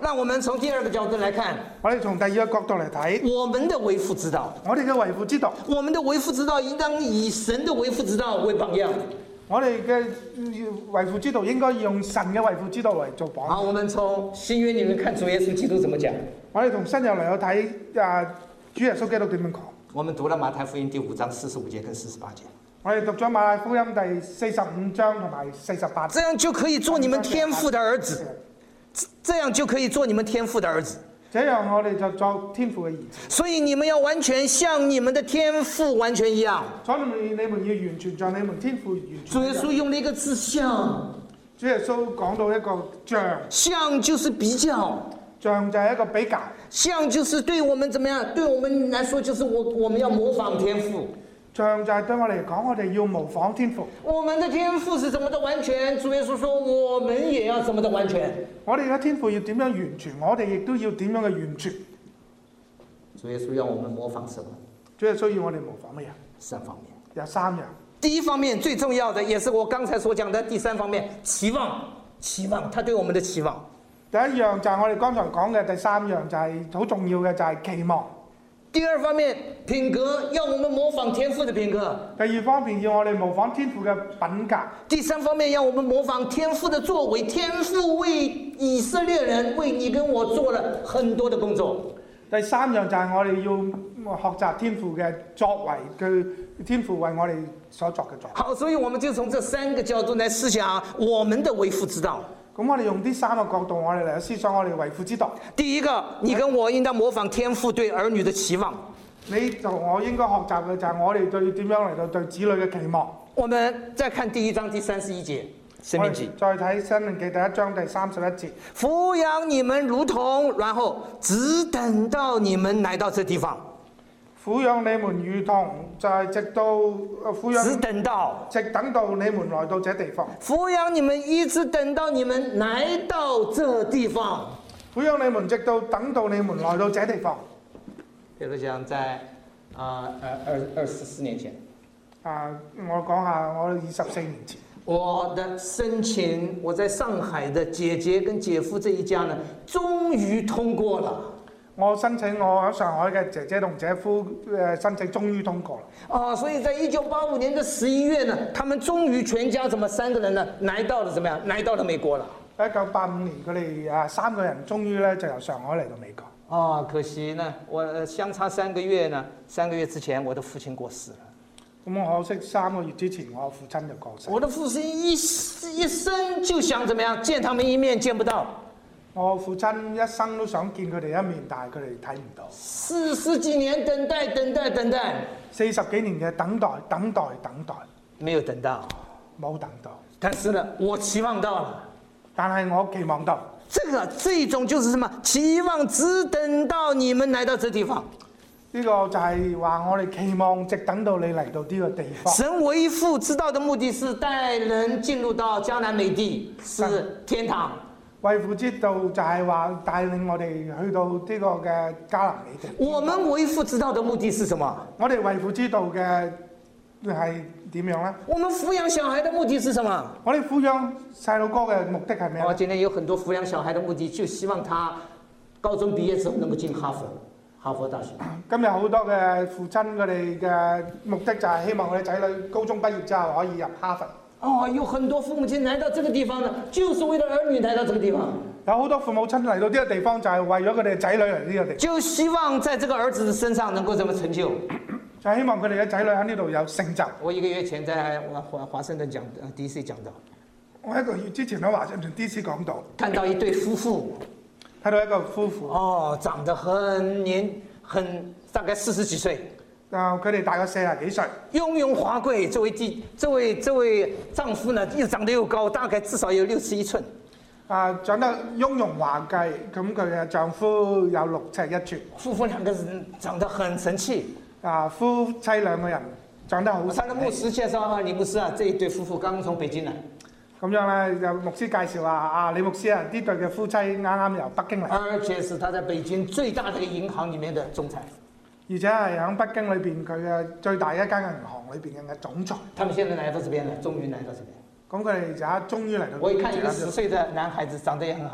那我們從第二個角度來看， 我哋從第二個角度嚟睇， 我們的為父之道， 我哋嘅為父之道， 我們的為父之道應當以神的為父之道為榜樣。 我哋嘅為父之道應該用神嘅為父之道嚟做榜樣。 好，我們從新約裏面看主耶穌基督怎麼講。 我哋從新約嚟去睇主耶穌基督點樣講。 我們讀了馬太福音第5章45節跟48節。 我哋讀咗馬太福音第45章同埋48。 這樣就可以做你們天父的兒子。這樣就可以做你們天父的兒子。 這樣我哋就做天父嘅兒子。 所以你們要完全像你們的天父完全一樣。 所以你們要完全像你們天父完全。 主耶穌用了一個字像。 主耶穌講到一個像。 像就是比較。 像就係一個比較。 像就是對我們怎麼樣？對我們來說就是我們要模仿天父。 像就係對我嚟講，我哋要模仿天父。 我們的天父是怎麼的完全？主耶穌說，我們也要怎麼的完全。 我哋嘅天父要點樣完全，我哋亦都要點樣嘅完全。 主耶穌要我們模仿什麼？ 主耶穌要我哋模仿乜嘢 ？3方面。 有3樣。 第一方面最重要的，也是我剛才所講的第3方面，期望。期望，他對我們的期望。 第一樣就係我哋剛才講嘅，第3樣就係好重要嘅，就係期望。 第2方面，品格，要我們模仿天父的品格。 第2方面要我哋模仿天父嘅品格。 第3方面，要我們模仿天父的作為。天父為以色列人，為你跟我做了很多的工作。 第3樣就係我哋要學習天父嘅作為，佢天父為我哋所作嘅作為。 好，所以我們就從這3個角度來思想我們的為父之道。 咁我哋用呢3個角度，我哋嚟思想我哋為父之道。 第一個，你跟我應當模仿天父對兒女的期望。 你同我應該學習嘅就係我哋對點樣嚟到對子女嘅期望。 我們再看第1章第31節，申命記。 再睇申命記第1章第31節。 撫養你們如同，然後只等到你們來到這地方。 撫養你們如同，就係直到撫養， 只等到你們來到這地方。 撫養你們一直等到你們來到這地方。 撫養你們直到等到你們來到這地方。 比如講在24年前。 我講下我24年前。 我的申請，我在上海的姐姐跟姐夫這一家呢，終於通過了。 我申請我喺上海嘅姐姐同姐夫申請終於通過了。 所以在1985年的11月呢，他們終於全家怎麼3個人呢，來到了怎麼樣？來到了美國了。1985 年佢哋3個人終於咧就由上海嚟到美國。 可惜呢，我相差3個月呢，3個月之前我的父親過世了。 咁我可惜3個月之前我父親就過世。 我的父親一生就想怎麼樣見他們一面，見不到。 我父親一生都想見佢哋一面，但係佢哋睇唔到。 40幾年等待 ，40幾年嘅等待， 沒有等到， 冇等到。 但是呢，我期望到了， 但係我期望到。 這種就是什麼？期望只等到你們來到這地方。 呢個就係話我哋期望直等到你嚟到呢個地方。 神為父知道的目的是帶人進入到迦南美地，是天堂。為父知道就係話帶領我哋去到呢個嘅迦南美地。我們為父知道的目的是什麼？我哋為父知道嘅係點樣呢？我們撫養小孩的目的是什麼？我哋撫養細路哥嘅目的係咩？我今天有很多撫養小孩的目的，就希望他高中畢業之後能夠進哈佛大學。今日好多嘅父親佢哋嘅目的就係希望佢哋仔女高中畢業之後可以入哈佛。有很多父母親來到這個地方呢，就是為了兒女來到這個地方。有好多父母親嚟到呢個地方，就係為咗佢哋仔女嚟呢個地方。就希望在這個兒子身上能夠怎麼成就？就希望佢哋嘅仔女喺呢度有成就。我1個月前在華盛頓DC 講到。我1個月之前喺華盛頓 DC 講到。看到一對夫婦，睇到一個夫婦。長得大概40幾歲。佢哋大概40幾歲，雍容華貴。這位丈夫呢，又長得又高，大概至少有61寸。長得雍容華貴，咁佢嘅丈夫有6尺1寸。夫婦兩個人長得很神氣。夫妻兩個人長得好。我睇到牧師介紹李牧師啊，這一對夫婦剛從北京來。咁樣咧，有牧師介紹話李牧師啊，呢對嘅夫妻啱啱由北京嚟。而且是他在北京最大的一個銀行裡面的總裁。而且係喺北京裏邊佢嘅最大一間銀行裏邊嘅總裁。他們現在來到這邊了，終於來到這邊。咁佢哋而家終於嚟到。我一看一個10歲的男孩子，長得也很好。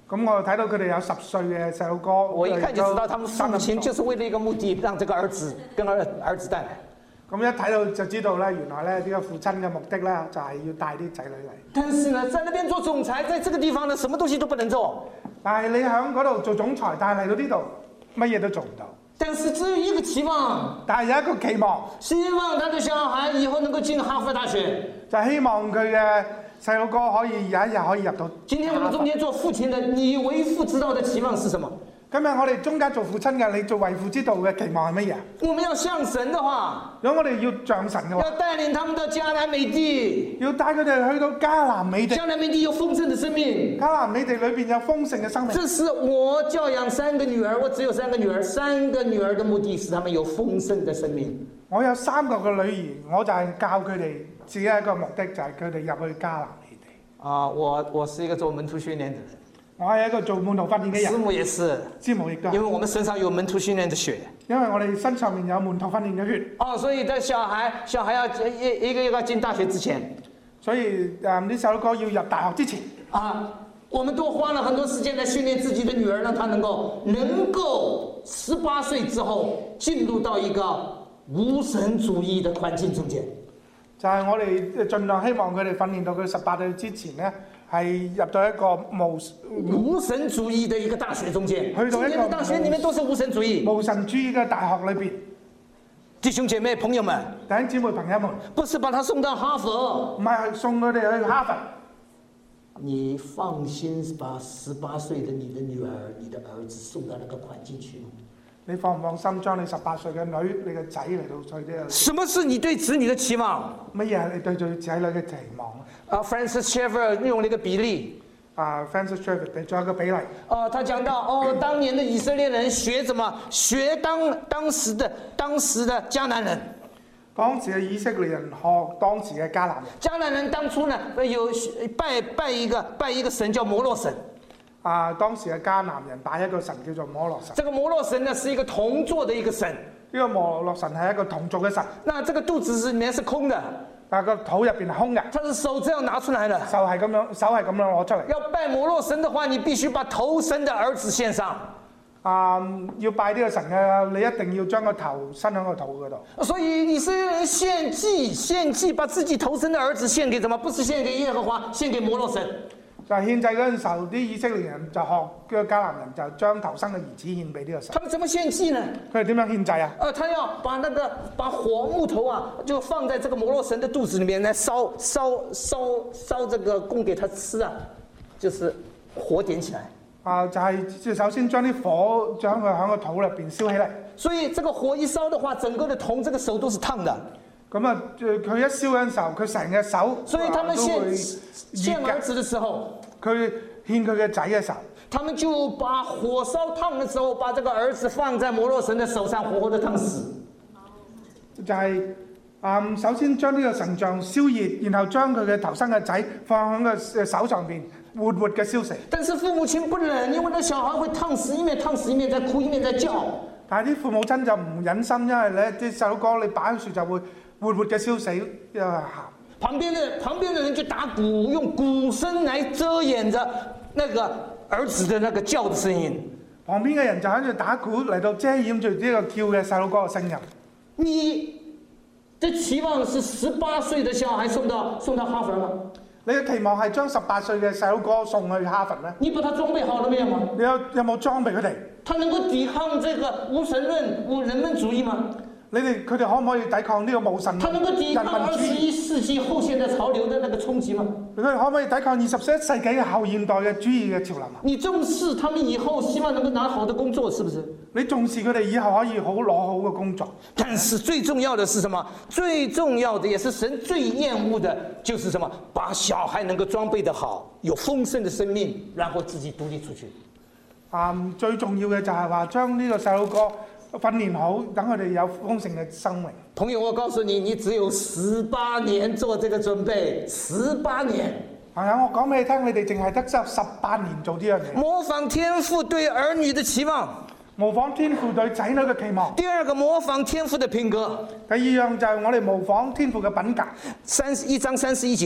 咁我睇到佢哋有10歲嘅細路哥， 我一看就知道他們父親就是為了一個目的，讓這個兒子跟兒子帶來。 咁一睇到就知道咧，原來咧呢個父親嘅目的咧就係要帶啲仔女嚟。 但是呢，在那邊做總裁，在這個地方呢，什麼東西都不能做。 但係你喺嗰度做總裁，但係嚟到呢度乜嘢都做唔到。 但是只有一個期望， 但係有一個期望， 希望他的小孩以後能夠進哈佛大學， 就係希望佢嘅細路哥可以有一日可以入到。 今天我們中間做父親的，你為父之道的期望是什麼？ 今日我哋中間做父親嘅，你做為父之道嘅期望係乜嘢？ 我們要像神的話， 如果我哋要像神嘅話， 要帶領他們到迦南美地， 要帶佢哋去到迦南美地。 迦南美地有豐盛的生命， 迦南美地裏邊有豐盛嘅生命。 這是我教養3個女兒，我只有3個女兒，3個女兒的目的是他們有豐盛的生命。 我有3個嘅女兒，我就係教佢哋自己一個目的，就係佢哋入去迦南美地。 我是一個做門徒訓練的人。 我係一個做門徒訓練嘅人， 師母也是， 師母亦都， 因為我們身上有門徒訓練的血， 因為我哋身上面有門徒訓練嘅血。 所以在小孩要一個進大學之前， 所以啲細路哥要入大學之前， 我們都花了很多時間來訓練自己的女兒，讓她能夠18歲之後進入到一個無神主義的環境中間。 就係我哋盡量希望佢哋訓練到佢18歲之前咧，係入到一個無神主義的一個大學中間。 去到一個大學裡面都是無神主義。 無神主義嘅大學裏邊， 弟兄姐妹朋友們， 弟兄姊妹朋友們， 不是把他送到哈佛， 唔係送佢哋去哈佛。 你放心把18歲的你的女兒、你的兒子送到那個環境去？ 你放唔放心將你18歲嘅女、你嘅仔嚟到去呢？ 什麼是你對子女的期望？ 乜嘢係你對住仔女嘅期望 ？Francis Schaeffer 用了一個比例。 Francis Schaeffer 俾咗一個比例。 他講到當年的以色列人學什麼？學當時的迦南人。 當時嘅以色列人學當時嘅迦南人。 迦南人當初呢有拜一個神叫摩洛神。 當時嘅迦南人拜一個神叫做摩洛神。 這個摩洛神呢是一個銅做的一個神。 呢個摩洛神係一個銅做嘅神。 那這個肚子裡面是空的。 但係個肚入邊係空嘅。 他是手這樣拿出來的。 手係咁樣攞出嚟。 要拜摩洛神的話，你必須把頭生的兒子獻上。 要拜呢個神嘅，你一定要將個頭伸喺個肚嗰度。 所以以色列人獻祭，把自己頭生的兒子獻給什麼？不是獻給耶和華，獻給摩洛神。 就係獻祭嗰陣時候，啲以色列人就學嗰個迦南人，就將頭生嘅兒子獻俾呢個神。 他們怎麼獻祭呢？ 佢哋點樣獻祭啊？ 他要把木頭就放在這個摩洛神的肚子裡面來燒這個供給他吃啊，就是火點起來。 就係首先將啲火將佢喺個肚入邊燒起嚟。 所以這個火一燒的話，整個的銅這個手都是燙的。 咁佢一燒嗰陣時候，佢成隻手所以他們獻兒子的時候， 佢獻佢嘅仔嘅時候， 他們就把火燒燙的時候，把這個兒子放在摩洛神的手上，活活的燙死。 就係首先將呢個神像燒熱，然後將佢嘅頭生嘅仔放喺個手上邊，活活嘅燒死。 但是父母親不忍，因為那小孩會燙死，一面燙死一面在哭，一面在叫。 但係啲父母親就唔忍心，因為咧啲細佬哥你擺喺樹就會活活嘅燒死，又喊。旁邊的人就打鼓，用鼓聲來遮掩着那個兒子的那個叫的聲音。旁邊嘅人就喺度打鼓嚟到遮掩住呢個叫嘅細佬哥嘅聲音。 你的期望是18歲的小孩送到哈佛嗎？ 你嘅期望係將18歲嘅細佬哥送去哈佛咩？ 你把他裝備好了沒有嗎？ 你有冇裝備佢哋？ 他能夠抵抗這個無神論、人文主義嗎？ 佢哋可唔可以抵抗呢個無神論？ 他能夠抵抗21世紀後現代潮流的那個衝擊嗎？ 佢哋可唔可以抵抗21世紀嘅後現代嘅主義嘅潮流？ 你重視他們以後希望能夠拿好的工作，是不是？ 你重視佢哋以後可以攞好嘅工作。 但是最重要的是什麼？最重要的也是神最厭惡的，就是什麼？把小孩能夠裝備得好，有豐盛的生命，然後自己獨立出去。 最重要嘅就係話將呢個細佬哥訓練好，等佢哋有豐盛嘅生命。 朋友，我告訴你，你只有18年做這個準備，18年。 朋友，我講俾你聽，你哋淨係得18年做呢樣嘢。 模仿天父對兒女的期望， 模仿天父對仔女嘅期望。 第二個，模仿天父的品格。 第二樣就係我哋模仿天父嘅品格。 1章31節。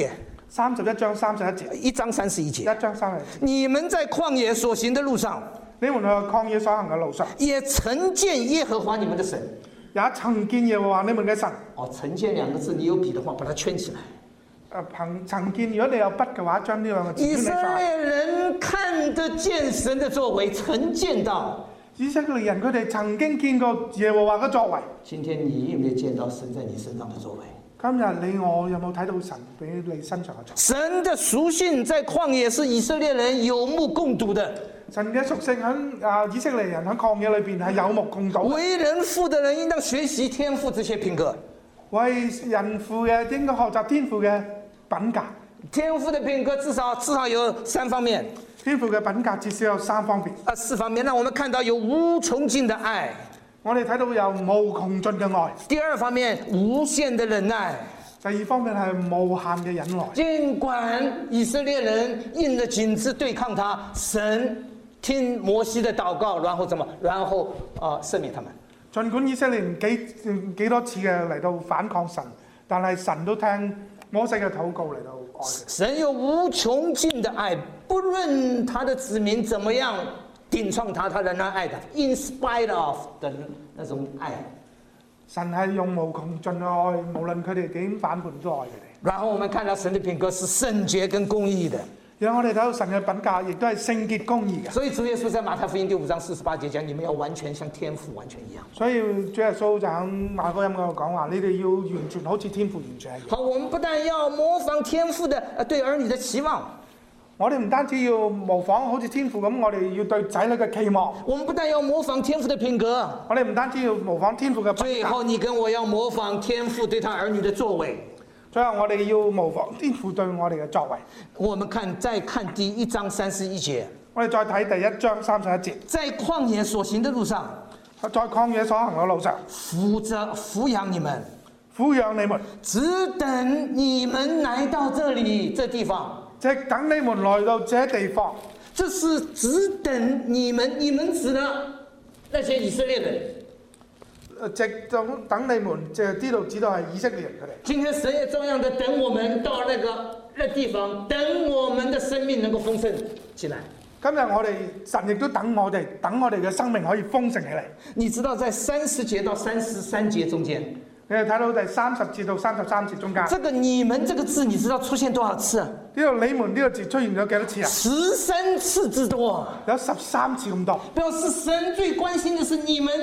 31章31節 ，1章31節 ，1章31節。 你們在曠野所行的路上， 你們去曠野所行嘅路上， 也曾見耶和華你們的神， 也曾見耶和華你們嘅神。 哦，曾見兩個字，你有筆的話，把它圈起來。 曾見，如果你有筆嘅話，將呢兩個字圈起來。 以色列人看得見神的作為，曾見到。 以色列人佢哋曾經見過耶和華嘅作為。 今天你有沒有見到神在你身上的作為？ 今日你我有冇睇到神俾你身上嘅作為？ 神的屬性在曠野是以色列人有目共睹的。 神嘅屬性喺以色列人喺曠野裏邊係有目共睹。 為人父的人應當學習天父這些品格。 為人父嘅應該學習天父嘅品格。 天父的品格至少有3方面。 天父嘅品格至少有3方面。 4方面，讓我們看到有無窮盡的愛。 我哋睇到有無窮盡嘅愛。 第2方面，無限的忍耐。 第2方面係無限嘅忍耐。 儘管以色列人硬着頸子對抗他，神聽摩西的禱告，然後怎麼？然後赦免他們。 儘管以色列人幾多次嘅嚟到反抗神，但係神都聽摩西嘅禱告嚟到愛。 神有無窮盡的愛，不論他的子民怎麼樣頂撞他，他仍然愛的 ，in spite of 的那種愛。 神係用無窮盡嘅愛，無論佢哋點反叛都愛佢哋。 然後我們看到神的品格是聖潔跟公義的。 然後我哋睇到神嘅品格亦都係聖潔公義嘅。 所以主耶穌在馬太福音第5章48節講：你們要完全像天父完全一樣。 所以主耶穌就喺馬可福音嗰度講話：你哋要完全好似天父完全一樣。 好，我們不但要模仿天父的對兒女的期望。 我哋唔單止要模仿好似天父咁，我哋要對仔女嘅期望。 我們不但要模仿天父的品格， 我哋唔單止要模仿天父嘅品格。 最後你跟我要模仿天父對他兒女的作為。 最後我哋要模仿天父對我哋嘅作為。 我們再看第1章31節。 我哋再睇第1章31節。 在曠野所行的路上， 在曠野所行嘅路上， 扶養你們， 撫養你們， 只等你們來到這地方。 直等你們來到這地方。 這是只等你們指了那些以色列人。 直等你們，就知道係以色列人佢哋。 今天神也照樣的等我們到那地方，等我們的生命能夠豐盛起來。 今日我哋神亦都等我哋嘅生命可以豐盛起嚟。 你知道在30節到33節中間， 你哋睇到第30節到33節中間， 這個你們這個字，你知道出現多少次啊？ 呢個你們呢個字出現咗幾多次啊 ？13次之多， 有13次咁多。 表示神最關心的是你們。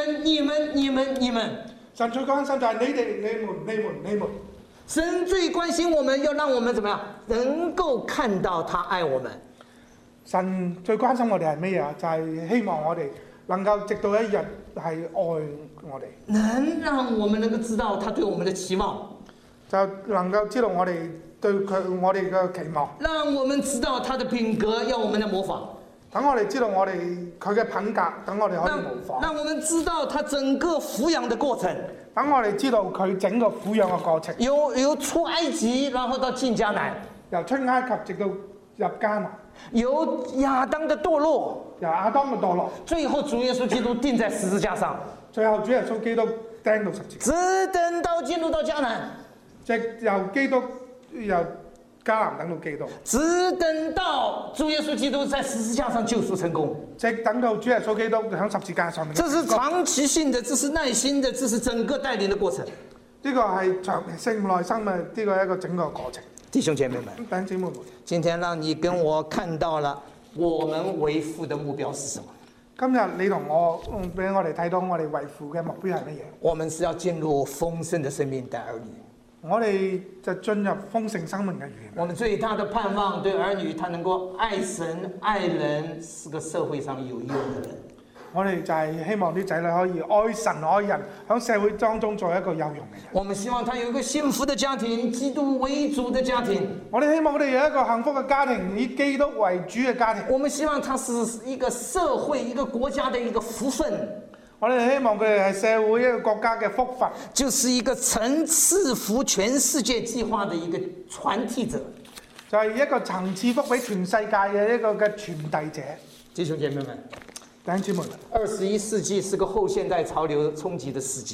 神最關心就係你們。 神最關心我們，要讓我們怎麼樣能夠看到他愛我們。 神最關心我哋係咩啊？就係希望我哋能夠直到一日係愛我哋， 能讓我們能夠知道他對我們的期望， 就能夠知道我哋對我哋嘅期望， 讓我們知道他的品格，要我們來模仿。 等我哋知道佢嘅品格，等我哋可以模仿。 讓我們知道他整個撫養的過程， 等我哋知道佢整個撫養嘅過程， 由出埃及，然後到進迦南， 由出埃及直到入迦南， 由亞當的墮落，最後主耶穌基督釘在十字架上， 最後主耶穌基督釘到十字架， 直等到進入到迦南， 直由迦南等到基督， 直等到主耶穌基督在十字架上救贖成功， 直等到主耶穌基督喺十字架上面。 這是長期性的，這是耐心的，這是整個帶領的過程。 呢個係長性耐心嘅呢個一個整個過程。 弟兄姐妹們， 弟兄姊妹們， 今天讓你跟我看到了我們為父的目標是什麼？ 今日你同我俾我哋睇到我哋為父嘅目標係乜嘢？ 我們是要進入豐盛的生命帶兒女。 我哋就進入豐盛生命嘅園。 我們最大的盼望對兒女，他能夠愛神愛人，是個社會上有用的人。 我哋就係希望啲仔女可以愛神愛人，喺社會當中做一個有用嘅人。 我們希望他有一個幸福的家庭，基督為主的家庭。 我哋希望佢哋有一個幸福嘅家庭，以基督為主嘅家庭。 我們希望他是一個社會、一個國家的一個福分。 我哋希望佢哋係社會一個國家嘅福分， 就是一個曾賜福全世界計劃的一個傳遞者， 就係一個曾賜福俾全世界嘅一個嘅傳遞者。 弟兄姐妹們， 弟兄姊妹們， 21世紀是個後現代潮流衝擊的世紀。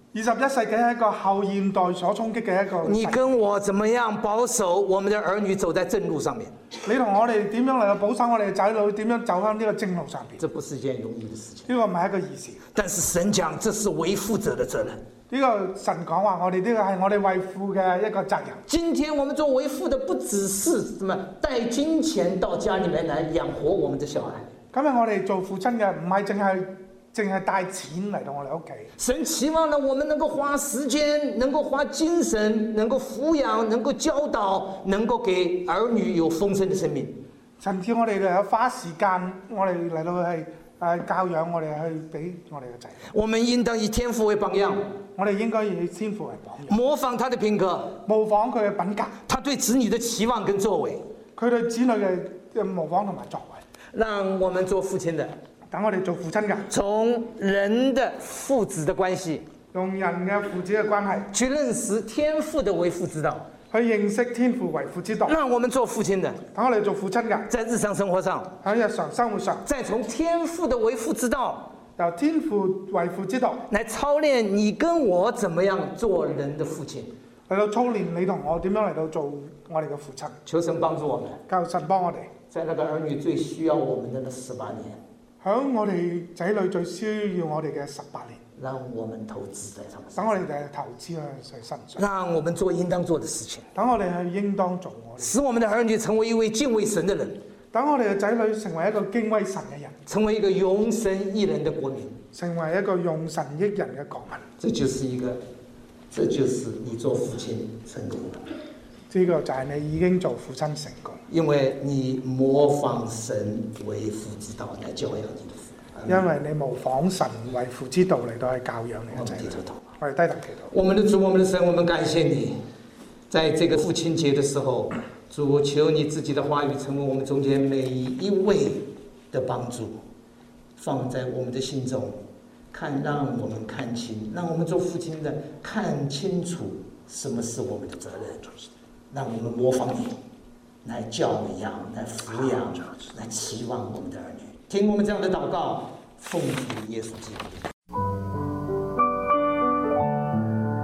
21世紀係一個後現代所衝擊嘅一個。 你跟我怎麼樣保守我們的兒女走在正路上面？ 你同我哋點樣嚟到保守我哋嘅仔女點樣走向呢個正路上邊？ 這不是一件容易的事情。 呢個唔係一個易事。 但是神講，這是為父者的責任。 呢個神講話，我哋呢個係我哋為父嘅一個責任。 今天我們做為父的，不只是什麼帶金錢到家裏面來養活我們的小孩。 今日我哋做父親嘅唔係淨係帶錢嚟到我哋屋企。 神期望呢，我們能夠花時間，能夠花精神，能夠撫養，能夠教導，能夠給兒女有豐盛的生命。 神叫我哋嚟花時間，我哋嚟到係教養我哋去俾我哋嘅仔。 我們應當以天父為榜樣。 我哋應該以天父為榜樣， 模仿他的品格， 模仿佢嘅品格， 他對子女的期望跟作為， 佢對子女嘅模仿同埋作為。 讓我們做父親的， 等我哋做父親嘅， 從人的父子的關係， 用人嘅父子嘅關係， 去認識天父的為父之道， 去認識天父為父之道。 讓我們做父親的， 等我哋做父親嘅， 在日常生活上， 喺日常生活上， 再從天父的為父之道， 由天父為父之道來操練你跟我怎麼樣做人的父親， 嚟到操練你同我點樣嚟到做我哋嘅父親。 求神幫助我們， 求神幫我哋， 在那個兒女最需要我們的那18年， 響我哋仔女最需要我哋嘅18年， 讓我們投資在他們身上， 等我哋就投資喺佢身上， 讓我們做應當做的事情， 等我哋係應當做我哋， 使我們的兒女成為一位敬畏神的人， 等我哋嘅仔女成為一個敬畏神嘅人， 成為一個永神益人的國民， 成為一個用神益人嘅國民。 這就是你做父親成功了。 呢個就係你已經做父親成功， 因為你模仿神為父之道來教養你的父。 因為你模仿神為父之道嚟到去教養你嘅仔女。我哋低頭祈禱。 我們的主，我們的神，我們感謝你，在這個父親節的時候，主求你自己的話語成為我們中間每一位的幫助，放在我們的心中，讓我們看清，讓我們做父親的看清楚什麼是我們的責任，讓我們模仿你，來教養，來撫養，來期望我們的兒女。聽我們這樣的禱告，奉主耶穌基督。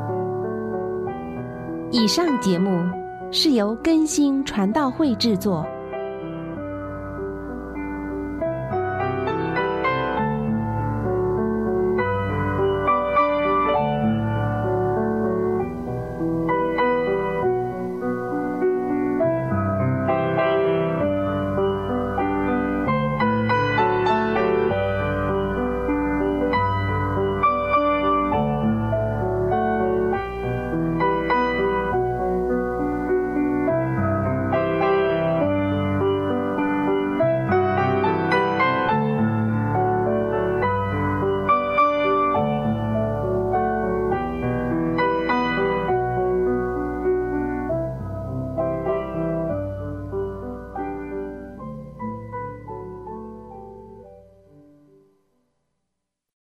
以上節目是由更新傳道會製作，